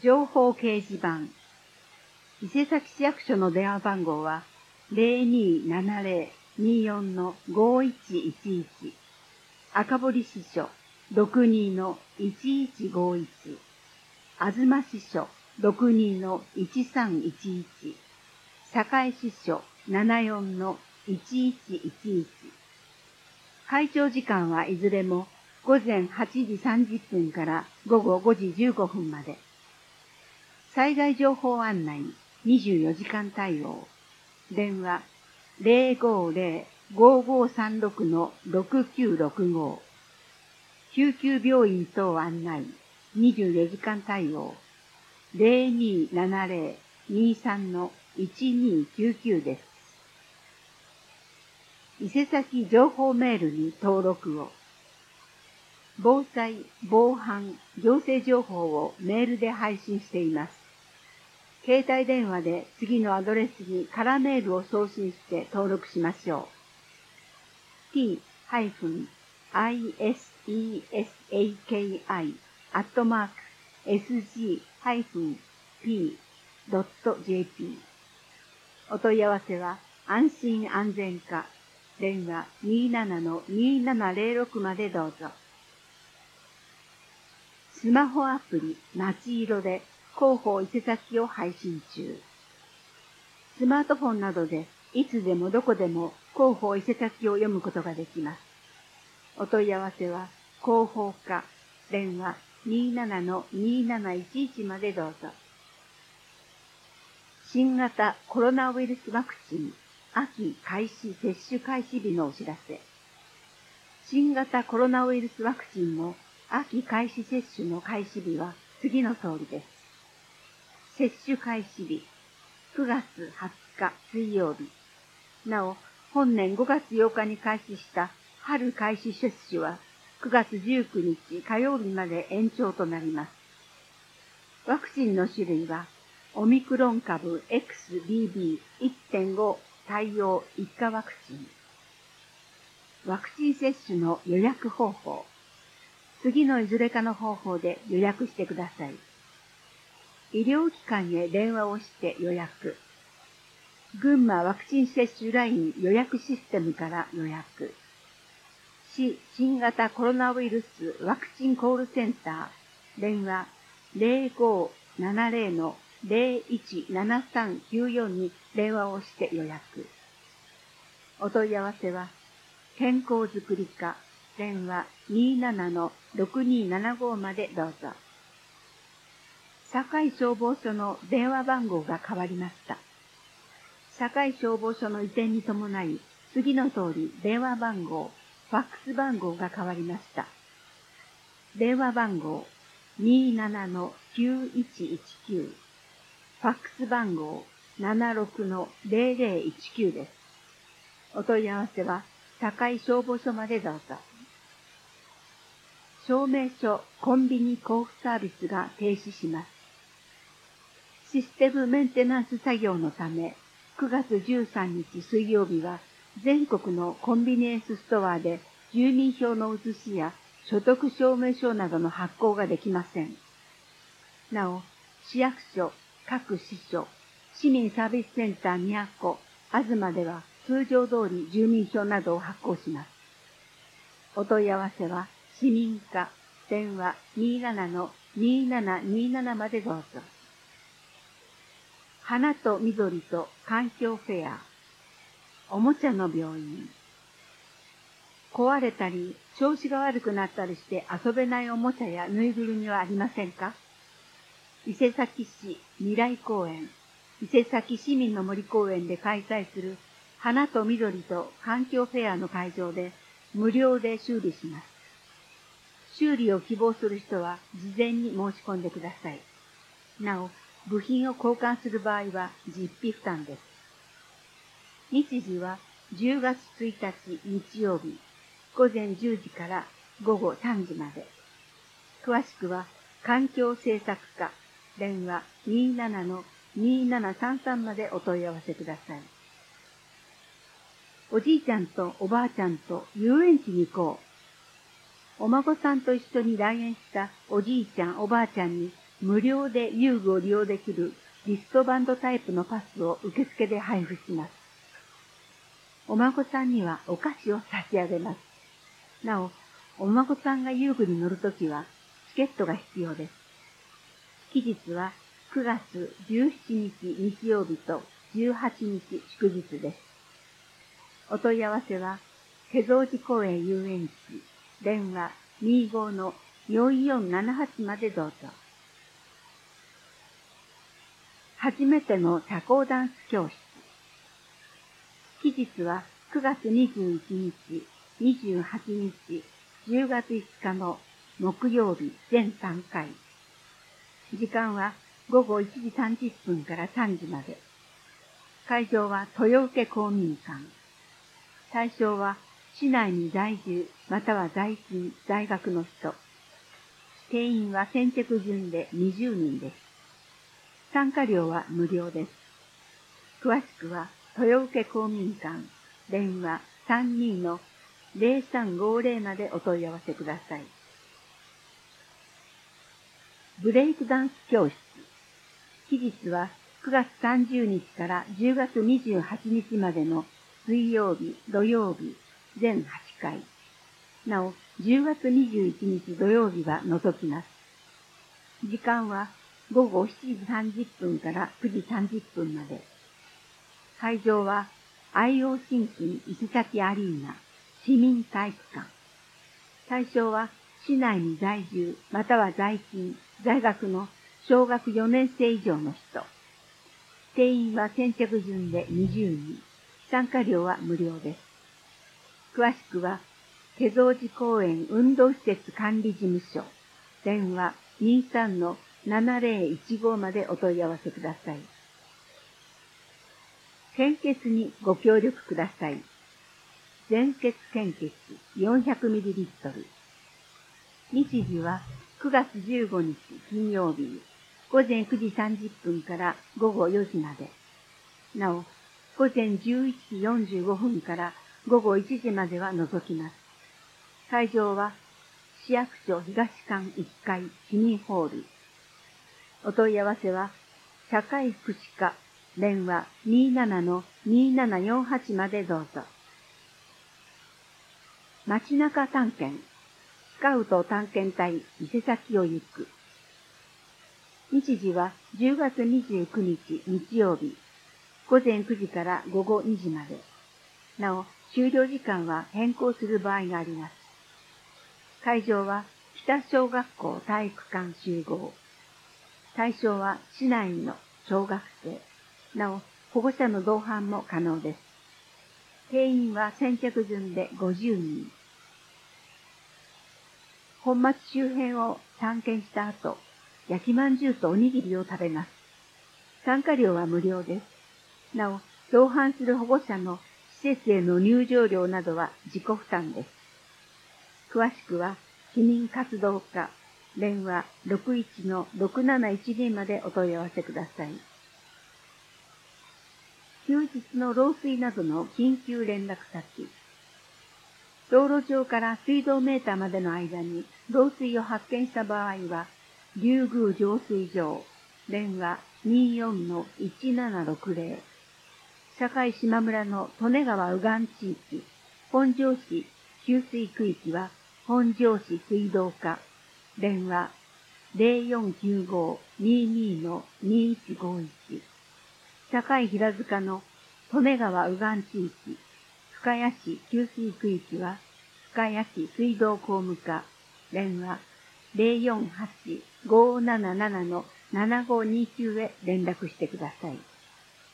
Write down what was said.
情報掲示板。伊勢崎市役所の電話番号は 0270-24-5111。赤堀支所 62-1151。東支所 62-1311。堺支所 74-1111。開庁時間はいずれも午前8時30分から午後5時15分まで。災害情報案内24時間対応。電話 050-5536-6965。救急病院等案内24時間対応。0270-23-1299です。伊勢崎情報メールに登録を。防災、防犯、行政情報をメールで配信しています。携帯電話で次のアドレスにカラーメールを送信して登録しましょう。t-iseki@sg-p.jp。お問い合わせは安心安全課電話 27-2706 までどうぞ。スマホアプリまちいろで広報伊勢崎を配信中。スマートフォンなどでいつでもどこでも広報伊勢崎を読むことができます。お問い合わせは広報課電話 27-2711 までどうぞ。新型コロナウイルスワクチン秋開始接種開始日のお知らせ。新型コロナウイルスワクチンの秋開始接種の開始日は次の通りです。接種開始日、9月20日水曜日。なお、本年5月8日に開始した春開始接種は9月19日火曜日まで延長となります。ワクチンの種類は、オミクロン株 XBB.1.5 対応一価ワクチン。ワクチン接種の予約方法。次のいずれかの方法で予約してください。医療機関へ電話をして予約。群馬ワクチン接種ライン予約システムから予約。市新型コロナウイルスワクチンコールセンター電話 0570-017394 に電話をして予約。お問い合わせは健康づくり課電話 27-6275 までどうぞ。堺消防署の電話番号が変わりました。堺消防署の移転に伴い、次の通り電話番号、ファックス番号が変わりました。電話番号 27-9119、ファックス番号 76-0019 です。お問い合わせは堺消防署までどうぞ。証明書コンビニ交付サービスが停止します。システムメンテナンス作業のため、9月13日水曜日は全国のコンビニエンスストアで住民票の写しや所得証明書などの発行ができません。なお、市役所、各支所、市民サービスセンター200個、東では通常通り住民票などを発行します。お問い合わせは市民課電話 27-2727 までどうぞ。花と緑と環境フェア。おもちゃの病院。壊れたり調子が悪くなったりして遊べないおもちゃやぬいぐるみはありませんか？伊勢崎市未来公園、伊勢崎市民の森公園で開催する花と緑と環境フェアの会場で無料で修理します。修理を希望する人は事前に申し込んでください。なお、部品を交換する場合は実費負担です。日時は10月1日日曜日、午前10時から午後3時まで。詳しくは環境政策課電話 27-2733 までお問い合わせください。おじいちゃんとおばあちゃんと遊園地に行こう。お孫さんと一緒に来園したおじいちゃんおばあちゃんに無料で遊具を利用できるリストバンドタイプのパスを受付で配布します。お孫さんにはお菓子を差し上げます。なお、お孫さんが遊具に乗るときはチケットが必要です。期日は9月17日日曜日と18日祝日です。お問い合わせは、華蔵寺公園遊園地、電話25-4478までどうぞ。初めての社交ダンス教室。期日は9月21日、28日、10月5日の木曜日全3回。時間は午後1時30分から3時まで。会場は豊受公民館。対象は市内に在住または在勤在学の人。定員は先着順で20人です。参加料は無料です。詳しくは豊受公民館電話 32-0350 までお問い合わせください。ブレイクダンス教室。期日は9月30日から10月28日までの水曜日、土曜日、全8回。なお、10月21日土曜日は除きます。時間は午後7時30分から9時30分まで。会場は IO 新金伊勢崎アリーナ市民体育館。対象は市内に在住または在勤、在学の小学4年生以上の人。定員は先着順で20人。参加料は無料です。詳しくは、華蔵寺公園運動施設管理事務所、電話 23-7015 までお問い合わせください。献血にご協力ください。全血献血 400ml。日時は9月15日金曜日、午前9時30分から午後4時まで。なお、午前11時45分から午後1時までは除きます。会場は市役所東館1階市民ホール。お問い合わせは社会福祉課電話 27-2748 までどうぞ。街中探検スカウト探検隊伊勢崎を行く。日時は10月29日日曜日、午前9時から午後2時まで。なお、終了時間は変更する場合があります。会場は北小学校体育館集合。対象は市内の小学生。なお、保護者の同伴も可能です。定員は先着順で50人。本町周辺を探検した後、焼きまんじゅうとおにぎりを食べます。参加料は無料です。なお、同伴する保護者の施設への入場料などは自己負担です。詳しくは、市民活動課、電話 61-6712 までお問い合わせください。休日の漏水などの緊急連絡先。道路上から水道メーターまでの間に漏水を発見した場合は、竜宮浄水場、電話 24-1760。堺島村の利根川右岸地域、本庄市給水区域は、本庄市水道課、電話 0495-22-2151。堺平塚の利根川右岸地域、深谷市給水区域は、深谷市水道工務課、電話 048-577-7529 へ連絡してください。